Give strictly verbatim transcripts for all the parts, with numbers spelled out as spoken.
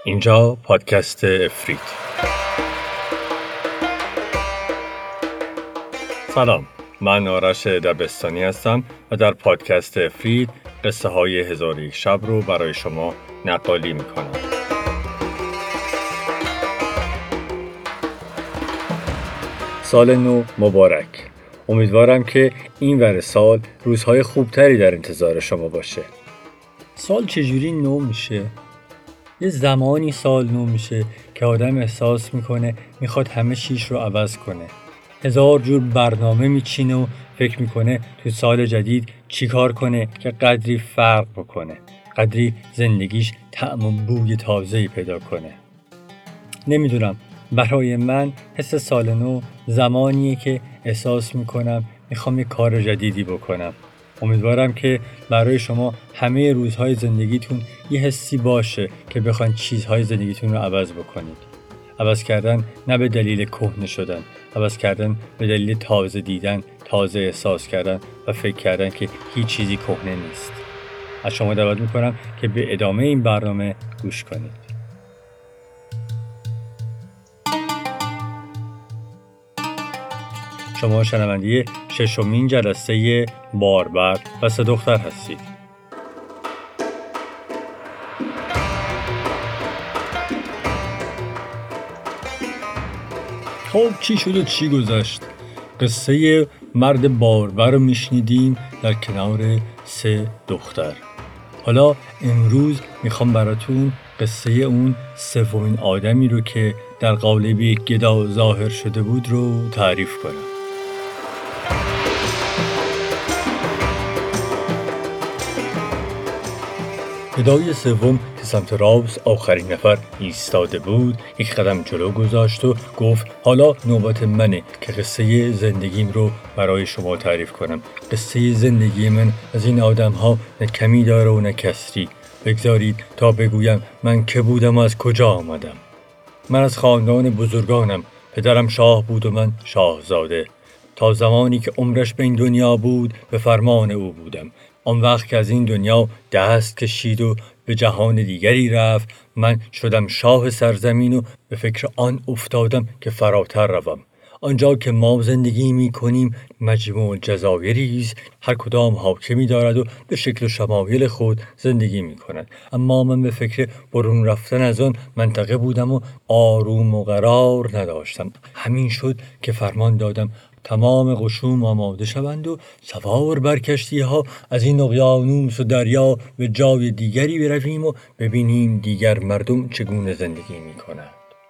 اینجا پادکست افرید. سلام، من آرش دبستانی هستم و در پادکست افرید قصه های هزار و یک شب رو برای شما نقالی میکنم. سال نو مبارک. امیدوارم که این ور سال روزهای خوبتری در انتظار شما باشه. سال چجوری نو میشه؟ یه زمانی سال نو میشه که آدم احساس میکنه میخواد همه چیز رو عوض کنه. هزار جور برنامه میچینه و فکر میکنه تو سال جدید چی کار کنه که قدری فرق بکنه، قدری زندگیش طعم و بوی تازه‌ای پیدا کنه. نمیدونم، برای من حس سال نو زمانیه که احساس میکنم میخوام یه کار جدیدی بکنم. امیدوارم که برای شما همه روزهای زندگیتون یه حسی باشه که بخواین چیزهای زندگیتون رو عوض بکنید. عوض کردن نه به دلیل کهنه شدن، عوض کردن به دلیل تازه دیدن، تازه احساس کردن و فکر کردن که هیچ چیزی کهنه نیست. از شما دعوت میکنم که به ادامه این برنامه گوش کنید. شما شنونده ششمین جلسه باربر و سه دختر هستید. خب چی شد و چی گذشت؟ قصه مرد باربر رو میشنیدیم در کنار سه دختر. حالا امروز میخوام براتون قصه اون سومین آدمی رو که در قالب یک گدا ظاهر شده بود رو تعریف کنم. گدای سوم که سمت راست آخرین نفر ایستاده بود یک قدم جلو گذاشت و گفت حالا نوبت منه که قصه زندگیم رو برای شما تعریف کنم. قصه زندگی من از این آدم ها نه کمی داره و نه کسری. بگذارید تا بگویم من که بودم و از کجا آمدم. من از خاندان بزرگانم. پدرم شاه بود و من شاهزاده. تا زمانی که عمرش به این دنیا بود به فرمان او بودم. آن وقت که از این دنیا دست کشید و به جهان دیگری رفت، من شدم شاه سرزمین و به فکر آن افتادم که فراتر روم. آنجا که ما زندگی می کنیم مجموع جزایری است، هر کدام حاکمی دارد و به شکل و شمایل خود زندگی می کند. اما من به فکر برون رفتن از آن منطقه بودم و آروم و قرار نداشتم. همین شد که فرمان دادم تمام قشون آماده شوند و سوار بر کشتی ها از این اقیانوس و دریا به جای دیگری برویم و ببینیم دیگر مردم چگونه زندگی می کنند.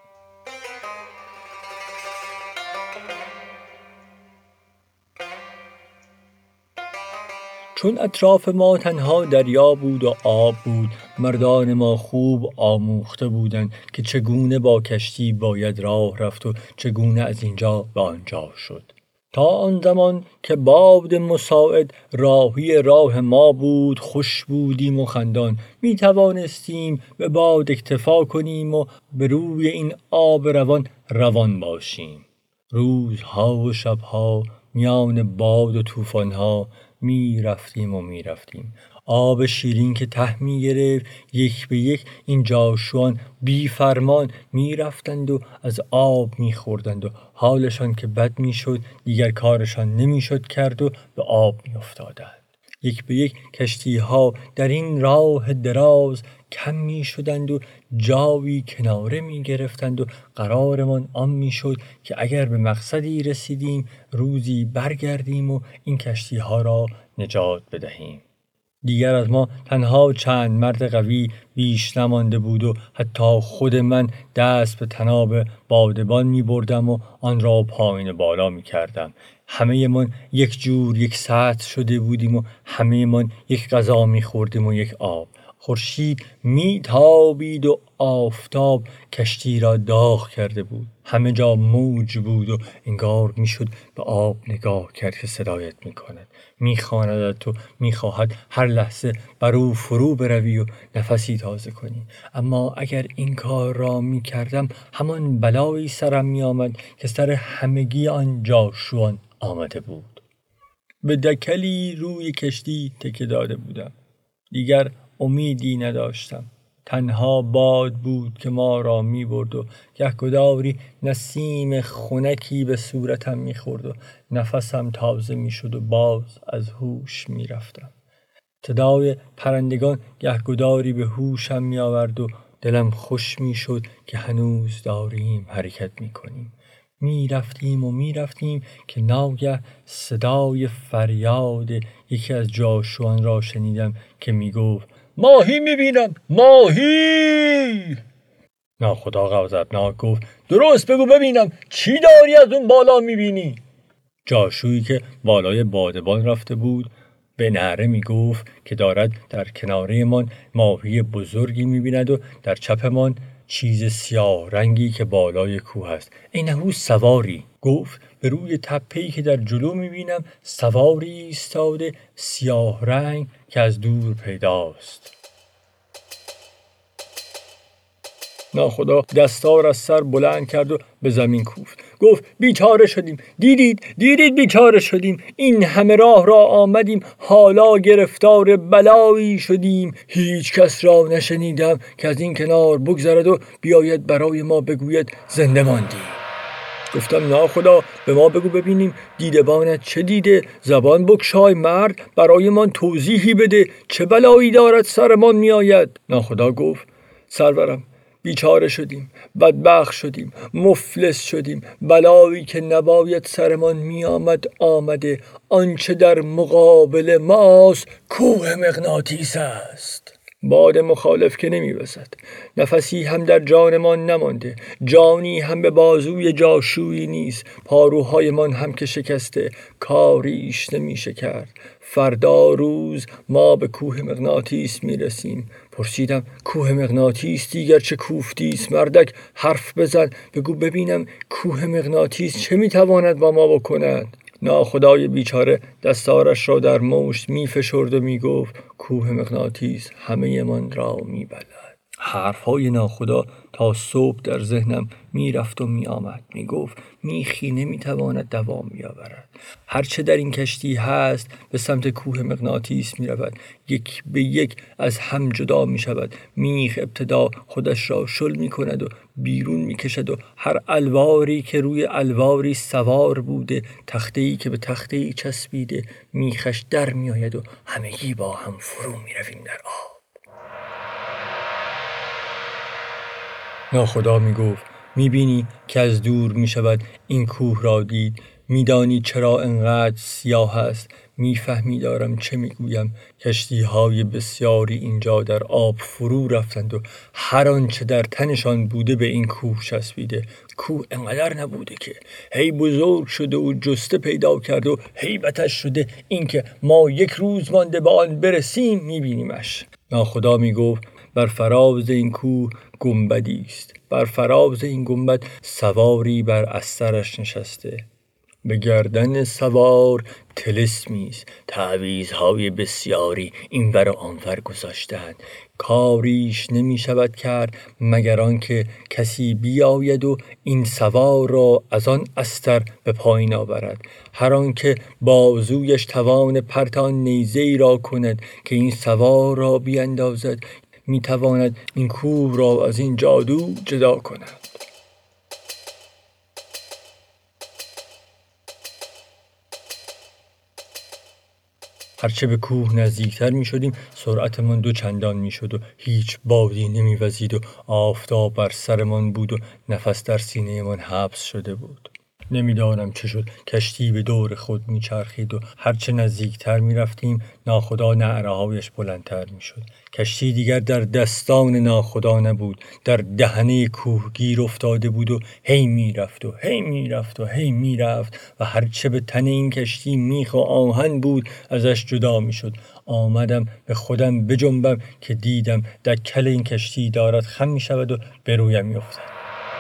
چون اطراف ما تنها دریا بود و آب بود، مردان ما خوب آموخته بودند که چگونه با کشتی باید راه رفت و چگونه از اینجا به آنجا شد. تا آن زمان که باد مساعد راهی راه ما بود، خوش بودیم و خندان. می توانستیم به باد اکتفا کنیم و به روی این آب روان روان باشیم. روزها و شبها میان باد و طوفان‌ها می رفتیم و می رفتیم. آب شیرین که ته می گرفت، یک به یک این جاشوان بی فرمان می رفتند و از آب می خوردند و حالشان که بد می شد دیگر کارشان نمی شد کرد و به آب می افتادند. یک به یک کشتی ها در این راه دراز کم می شدند و جاوی کناره می گرفتند و قرارمان آن می شد که اگر به مقصدی رسیدیم روزی برگردیم و این کشتی ها را نجات بدهیم. دیگر از ما تنها چند مرد قوی بیش نمانده بود و حتی خود من دست به طناب بادبان می بردم و آن را پایین بالا می کردم. همه من یک جور یک سطح شده بودیم و همه من یک غذا می خوردیم و یک آب. خورشید می تابید و آفتاب کشتی را داغ کرده بود. همه جا موج بود و انگار می شد به آب نگاه کرد که صدایت می کند، می خواندت و می خواهد هر لحظه بر او فرو بروی و نفسی تازه کنی. اما اگر این کار را می کردم همان بلایی سرم می آمد که سر همگی آن جاشوان آمده بود. به دکلی روی کشتی تکه داده بودم. دیگر امیدی نداشتم. تنها باد بود که ما را می برد و گهگداری نسیم خنکی به صورتم می خورد و نفسم تازه می شد و باز از هوش می رفتم. صدای پرندگان گهگداری به هوشم می آورد و دلم خوش می شد که هنوز داریم حرکت می کنیم. می رفتیم و می رفتیم که ناگه صدای فریاد یکی از جاشوان را شنیدم که می گفت ماهی می بینم، ماهی! ناخدا غضبناک گفت درست بگو ببینم چی داری از اون بالا می بینی؟ جاشویی که بالای بادبان رفته بود به نعره می گفت که دارد در کناره من ماهی بزرگی می بیند و در چپمان چیز سیاه رنگی که بالای کوه است. اینهو سواری. گفت به روی تپه‌ای که در جلو می بینم سواری ایستاده سیاه رنگ که از دور پیداست. ناخدا دستار از سر بلند کرد و به زمین کوفت. گفت بیچاره شدیم. دیدید دیدید بیچاره شدیم. این همه راه را آمدیم، حالا گرفتار بلایی شدیم. هیچ کس را نشنیدم که از این کنار بگذرد و بیاید برای ما بگوید زنده ماندی. گفتم ناخدا به ما بگو ببینیم دیدبانت چه دیده؟ زبان بگشای مرد، برای من توضیحی بده. چه بلایی دارد سرمان می آید؟ ناخدا گفت سرورم بیچاره شدیم، بدبخت شدیم، مفلس شدیم. بلایی که نباید سرمان می آمد آمده. آنچه در مقابل ماست کوه مغناطیس است. باد مخالف که نمی وزد. نفسی هم در جانمان نمانده. جانی هم به بازوی جاشویی نیست. پاروهایمان هم که شکسته. کاریش نمیشه کرد. فردا روز ما به کوه مغناطیس می رسیم. پرسیدم کوه مغناطیس دیگر چه کوفتیست؟ مردک حرف بزن، بگو ببینم کوه مغناطیس چه می تواند با ما بکند؟ ناخدای بیچاره دستارش را در مشت می فشرد و می گفت کوه مغناطیس همه من را می بلد. حرفهای ناخدا تا صبح در ذهنم می رفت و می آمد. می گفت میخی نمی تواند دوام بیاورد. هرچه در این کشتی هست به سمت کوه مغناطیس می رود. یک به یک از هم جدا می شود. میخ ابتدا خودش را شل می کند و بیرون می کشد و هر الواری که روی الواری سوار بوده، تخته‌ای که به تخته‌ای چسبیده، میخش در می آید و همگی با هم فرو می رویم در آب. ناخدا می گفت می بینی که از دور می شود این کوه را دید. می دانی چرا انقدر سیاه است. می فهمی دارم چه می گویم. کشتی های بسیاری اینجا در آب فرو رفتند و هر آنچه در تنشان بوده به این کوه چسبیده. کوه انقدر نبوده که هی بزرگ شده و جسته پیدا کرده و هیبتش شده اینکه ما یک روز مانده به آن برسیم می بینیمش. ناخدا می گفت بر فراز این کوه گنبدی است. بر فراز این گنبد سواری بر استرش نشسته. به گردن سوار طلسمی است. تعویذهای بسیاری اینور و آنور گذاشتند. کاریش نمی شود کرد مگر آنکه کسی بیاید و این سوار را از آن استر به پایین آورد. هر آنکه بازویش توان پرت آن نیزه‌ای را کند که این سوار را بیاندازد، می تواند این کوه را از این جادو جدا کند. هرچه به کوه نزدیکتر می شدیم سرعتمان دو چندان می شد و هیچ بادی نمی وزید و آفتاب بر سرمان بود و نفس در سینه من حبس شده بود. نمیدانم چه شد. کشتی به دور خود می چرخید و هرچه نزدیکتر می رفتیم ناخدا نعره‌هایش بلندتر می شد. کشتی دیگر در دستان ناخدا نبود، در دهنه کوه گیر افتاده بود و هی می رفت و هی می رفت و هی می رفت و هرچه به تن این کشتی میخ و آهن بود ازش جدا می شد. آمدم به خودم بجنبم که دیدم دکل این کشتی دارد خم می شود و به رویم می افتد.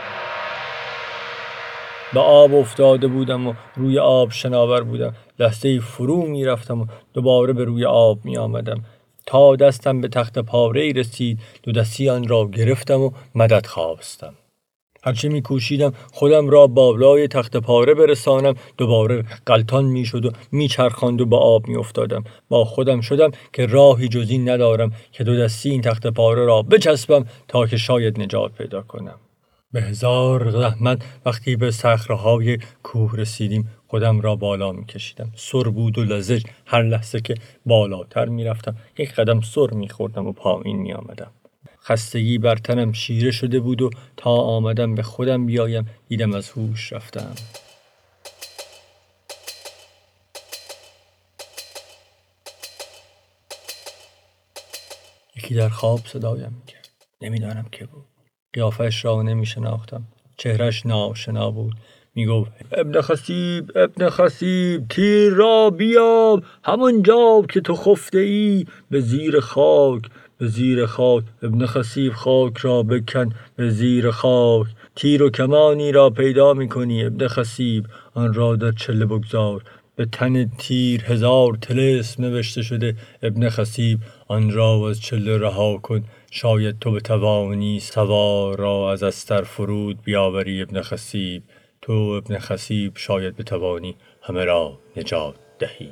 به آب افتاده بودم و روی آب شناور بودم. لحظه‌ای فرو می رفتم و دوباره به روی آب می آمدم تا دستم به تخت پاره‌ای رسید. دو دستی آن را گرفتم و مدد خواستم. هرچه می کوشیدم خودم را بالای تخت پاره برسانم، دوباره غلطان می شد و می چرخاند و با آب می افتادم. با خودم شدم که راهی جز این ندارم که دو دستی این تخت پاره را بچسبم تا که شاید نجات پیدا کنم. به هزار زحمت وقتی به صخره‌های کوه رسیدیم خودم را بالا می کشیدم. سر بود و لزج. هر لحظه که بالاتر می رفتم یک قدم سر می خوردم و پایین می آمدم. خستگی بر تنم شیره شده بود و تا آمدم به خودم بیایم دیدم از هوش رفتم. یکی در خواب صدایم میکرد. نمیدانم که بود. قیافش را نمی شناختم. چهرش ناآشنا بود. میگفت ابن خصیب، ابن خصیب، تیر را بیاب، همون جا که تو خفته ای، به زیر خاک، به زیر خاک. ابن خصیب خاک را بکن به زیر خاک. تیر و کمانی را پیدا میکنی ابن خصیب، آن را در چله بگذار. به تن تیر هزار طلسم نوشته شده ابن خصیب، آن را از چله رها کن. شاید تو بتوانی سوار را از استر فرود بیاوری ابن خصیب. تو ابن خصیب شاید بتوانی همه را نجات دهی.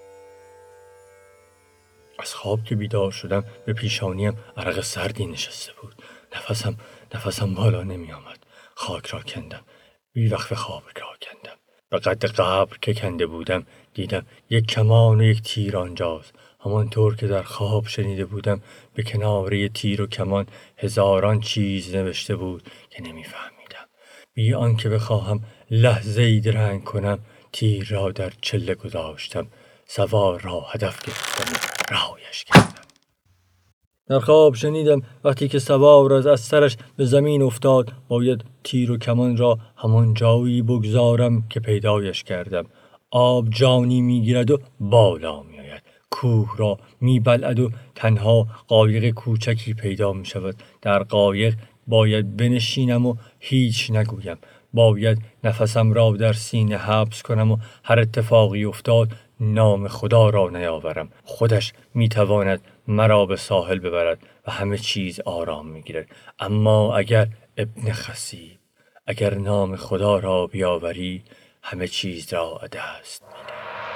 از خواب که بیدار شدم به پیشانیم عرق سردی نشسته بود. نفسم نفسم بالا نمی آمد. خاک را کندم. بی وقف خواب را کندم. به قد قبر که کنده بودم دیدم یک کمان و یک تیر آنجاست. همانطور که در خواب شنیده بودم به کناره تیر و کمان هزاران چیز نوشته بود که نمیفهمیدم. بی آنکه بخواهم لحظه‌ای درنگ کنم تیر را در چله گذاشتم. سوار را هدف گرفتم و رهایش کردم. در خواب شنیدم وقتی که سوار از استرش به زمین افتاد باید تیر و کمان را همان جایی بگذارم که پیدایش کردم. آب جانی میگیرد و بالا میآید. کوه را میبلعد و تنها قایق کوچکی پیدا می شود. در قایق باید بنشینم و هیچ نگویم. باید نفسم را در سینه حبس کنم و هر اتفاقی افتاد نام خدا را نیاورم. خودش میتواند مرا به ساحل ببرد و همه چیز آرام میگیرد. اما اگر ابن خصیب، اگر نام خدا را بیاوری همه چیز را دست میدهی.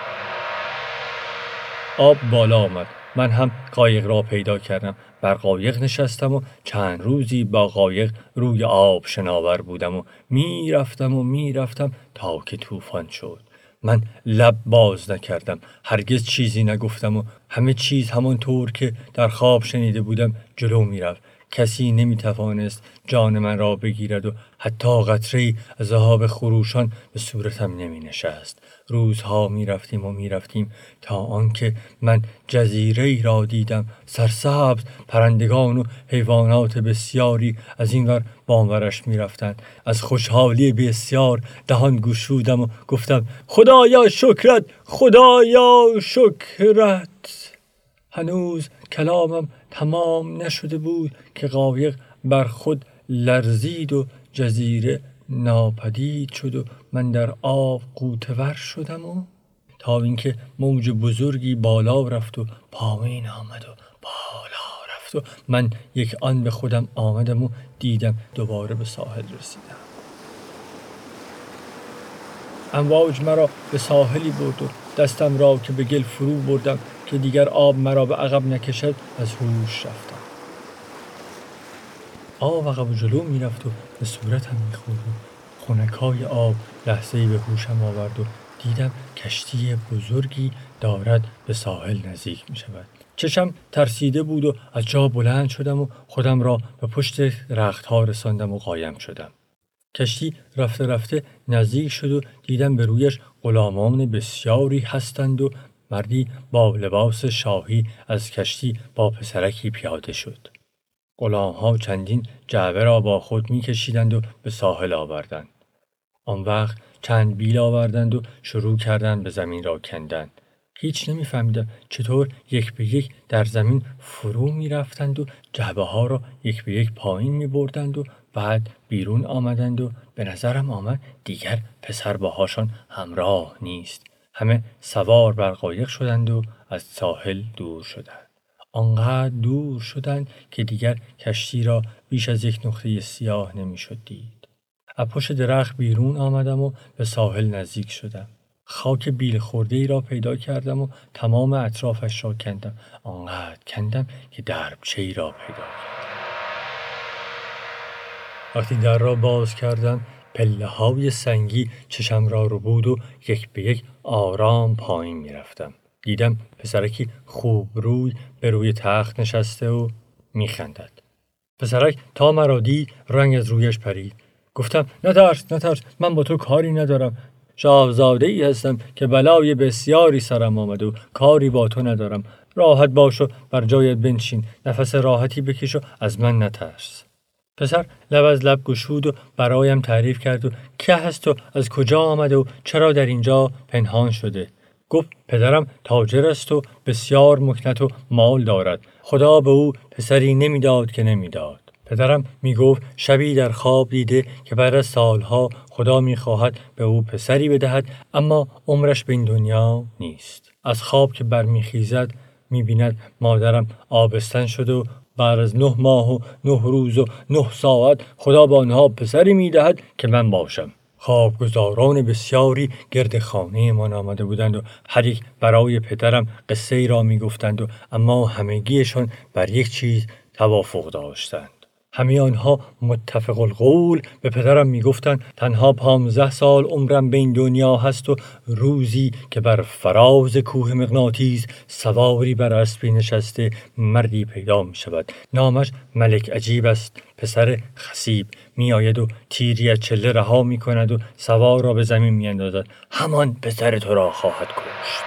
آب بالا آمد. من هم قایق را پیدا کردم. بر قایق نشستم و چند روزی با قایق روی آب شناور بودم و می رفتم و می رفتم تا که طوفان شد. من لب باز نکردم. هرگز چیزی نگفتم و همه چیز همانطور که در خواب شنیده بودم جلو می رفت. کسی نمی توانست جان من را بگیرد و حتی قطره‌ای از آب خروشان به صورتم نمی نشست. روزها می رفتیم و می رفتیم تا آنکه من جزیره‌ای را دیدم سرسبز. پرندگان و حیوانات بسیاری از این ور بانورش می رفتند. از خوشحالی بسیار دهان گشودم و گفتم خدایا شکرت، خدایا شکرت. هنوز کلامم تمام نشده بود که قایق بر خود لرزید و جزیره ناپدید شد و من در آب غوطه‌ور شدم و تا اینکه موج بزرگی بالا رفت و پایین آمد و بالا رفت و من یک آن به خودم آمدم و دیدم دوباره به ساحل رسیدم. امواج مرا به ساحلی برد و دستم را که به گل فرو بردم که دیگر آب مرا به عقب نکشد از هوش رفتم. آب عقب و جلو می رفت و به صورتم می خورد و خنکای آب لحظه‌ای به هوشم آورد و دیدم کشتی بزرگی دارد به ساحل نزدیک می شود. چشم ترسیده بود و از جا بلند شدم و خودم را به پشت رختها رساندم و قایم شدم. کشتی رفته رفته نزدیک شد و دیدم به رویش غلامان بسیاری هستند و مردی با لباس شاهی از کشتی با پسرکی پیاده شد. غلام‌ها چندین جعبه را با خود می کشیدند و به ساحل آوردند. آن وقت چند بیل آوردند و شروع کردند به زمین را کندن. هیچ نمی فهمیدم چطور یک به یک در زمین فرو می رفتند و جعبه ها را یک به یک پایین می بردند و بعد بیرون آمدند و به نظرم آمد دیگر پسر باهاشان همراه نیست. همه سوار بر قایق شدند و از ساحل دور شدند. آنقدر دور شدند که دیگر کشتی را بیش از یک نقطه سیاه نمی شد دید. از پشت درخت بیرون آمدم و به ساحل نزدیک شدم. خاک بیل خورده ای را پیدا کردم و تمام اطرافش را کندم. آنقدر کندم که دربچه ای را پیدا کردم. وقتی در را باز کردم، پله های سنگی چشم را رو بود و یک به یک آرام پایین می رفتم. دیدم پسرکی خوب روی به روی تخت نشسته و می خندد. پسرک تا مرا دید رنگ از رویش پرید. گفتم نترس نترس، من با تو کاری ندارم. شاهزاده ای هستم که بلای بسیاری سرم آمد و کاری با تو ندارم. راحت باش و بر جایت بنشین، نفس راحتی بکش و از من نترس. پسر لب از لب گشود و برایم تعریف کرد و که هست و از کجا آمده و چرا در اینجا پنهان شده. گفت پدرم تاجر است و بسیار مکنت و مال دارد. خدا به او پسری نمیداد که نمیداد. پدرم میگفت شبی در خواب دیده که بعد از سالها خدا میخواهد به او پسری بدهد، اما عمرش به این دنیا نیست. از خواب که برمیخیزد میبیند مادرم آبستن شد و بعد از نه ماه و نه روز و نه ساعت خدا به آنها پسری میدهد که من باشم. خوابگزاران بسیاری گرد خانه من آمده بودند و هر یک برای پدرم قصه ای را میگفتند و اما همگیشان بر یک چیز توافق داشتند. همه آنها متفق القول به پدرم میگفتند تنها پانزده سال عمرم به این دنیا هست و روزی که بر فراز کوه مغناطیس سواری بر اسبی نشسته مردی پیدا می شود. نامش ملک عجیب است. پسر خصیب می آید و تیری از چله رها می کند و سوار را به زمین می اندازد. همان پسر تو را خواهد کشت.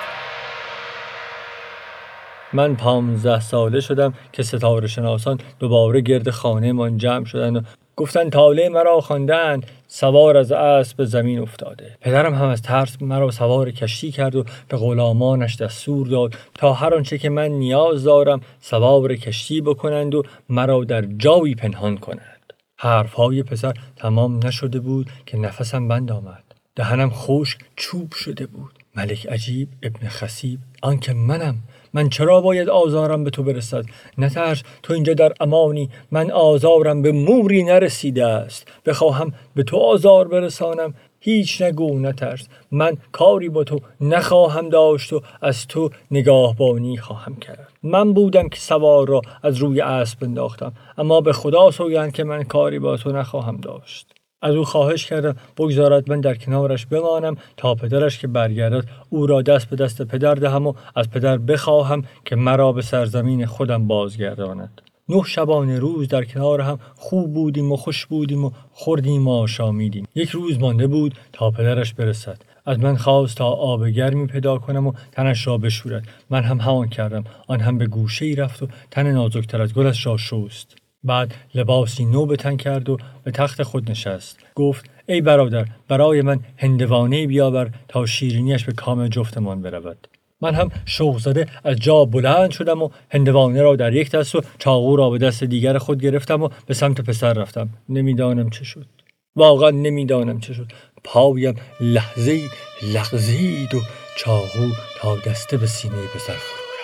من پانزده ساله شدم که ستاره شناسان دوباره گرد خانه من جمع شدند و گفتن طالع مرا خواندند. سوار از اسب به زمین افتاده. پدرم هم از ترس مرا سوار کشتی کرد و به غلامانش دستور داد تا هر آنچه که من نیاز دارم سوار کشتی بکنند و مرا در جایی پنهان کنند. حرفهای پسر تمام نشده بود که نفسم بند آمد. دهنم خشک چوب شده بود. ملک عجیب ابن خصیب، آنکه منم، من چرا باید آزارم به تو برسد؟ نترس، تو اینجا در امانی. من آزارم به موری نرسیده است. بخواهم به تو آزار برسانم، هیچ نگو، نترس. من کاری با تو نخواهم داشت و از تو نگاهبانی خواهم کرد. من بودم که سوار را از روی اسب انداختم، اما به خدا سوگند که من کاری با تو نخواهم داشت. از او خواهش کردم بگذارد من در کنارش بمانم تا پدرش که برگردد او را دست به دست پدر دهم و از پدر بخواهم که مرا به سرزمین خودم بازگرداند. نه شبانه روز در کنار هم خوب بودیم و خوش بودیم و خوردیم و آشامیدیم. یک روز مانده بود تا پدرش برسد. از من خواست تا آب گرمی پیدا کنم و تنش را بشورد. من هم همان کردم. آن هم به گوشه ای رفت و تن نازکتر از گلش را شست. بعد لباسی نو به تن کرد و به تخت خود نشست. گفت ای برادر، برای من هندوانه بیاور تا شیرینیش به کام جفتمان برود. من هم شوق زده از جا بلند شدم و هندوانه را در یک دست و چاقو را به دست دیگر خود گرفتم و به سمت پسر رفتم. نمیدانم چه شد. واقعا نمیدانم چه شد. پایم لحظه‌ای لغزید و چاقو تا دسته به سینه پسر فرو رفت.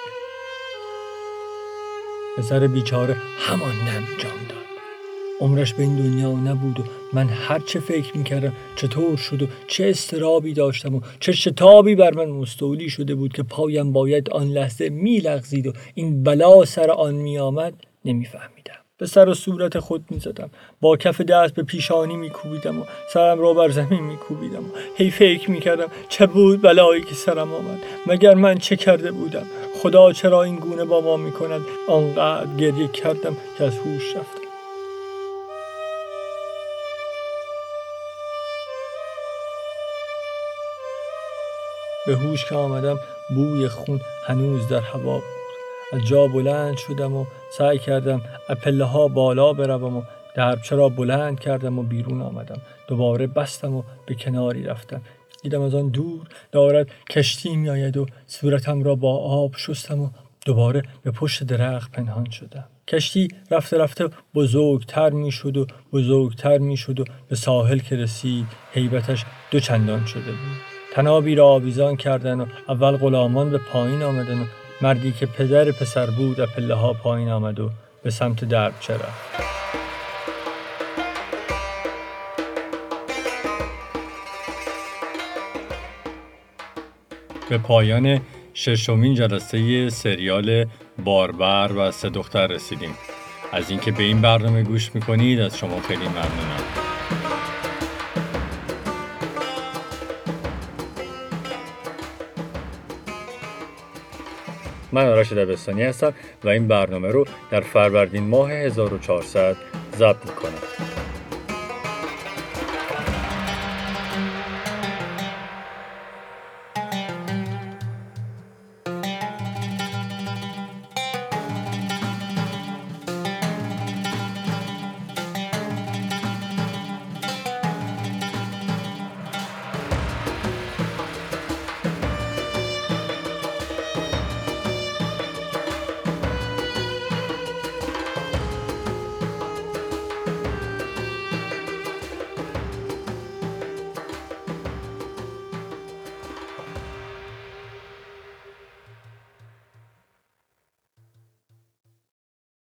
پسر بیچاره همان دم جان داد. عمرش به این دنیا نبود و من هر چه فکر میکردم چطور شد و چه استرابی داشتم و چه شتابی بر من مستولی شده بود که پایم باید آن لحظه میلغزید و این بلا سر آن میآمد نمیفهمیدم. به سر و صورت خود میزدم، با کف دست به پیشانی میکوبیدم و سرم را بر زمین میکوبیدم و هی فکر میکردم چه بود بلایی که سرم آمد. مگر من چه کرده بودم؟ خدا چرا این گونه با ما میکند؟ آنقدر گریه کردم که از هوش رفتم. به هوش که آمدم بوی خون هنوز در هوا بود. از جا بلند شدم و سعی کردم از پله ها بالا بروم و دربچه را بلند کردم و بیرون آمدم. دوباره بستم و به کناری رفتم. دیدم از آن دور دارد کشتی می آید و صورتم را با آب شستم و دوباره به پشت درخت پنهان شدم. کشتی رفته رفته بزرگتر می شد و بزرگتر می شد و به ساحل که رسید هیبتش دو چندان شده بود. تنابی را آویزان کردن و اول غلامان به پایین آمدن و مردی که پدر پسر بود از پله ها پایین آمد و به سمت دربچه رفت. به پایان ششمین جلسه سریال باربر و سه دختر رسیدیم. از اینکه به این برنامه گوش میکنید از شما خیلی ممنونم. من آرش دبستانی هستم و این برنامه رو در فروردین ماه هزار و چهارصد ضبط میکنم.